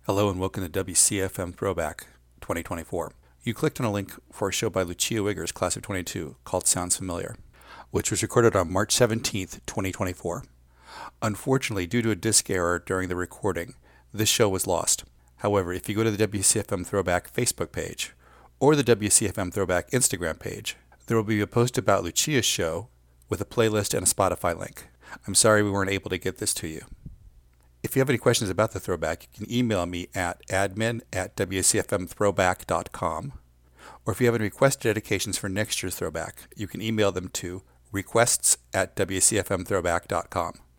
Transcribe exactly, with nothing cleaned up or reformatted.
Hello and welcome to W C F M Throwback twenty twenty-four. You clicked on a link for a show by Lucia Wiggers, class of twenty-two, called Sounds Familiar, which was recorded on March seventeenth, twenty twenty-four. Unfortunately, due to a disk error during the recording, this show was lost. However, if you go to the W C F M Throwback Facebook page or the W C F M Throwback Instagram page, there will be a post about Lucia's show with a playlist and a Spotify link. I'm sorry we weren't able to get this to you. If you have any questions about the throwback, you can email me at admin at w c f m throwback dot com. Or if you have any request dedications for next year's throwback, you can email them to requests at w c f m throwback dot com.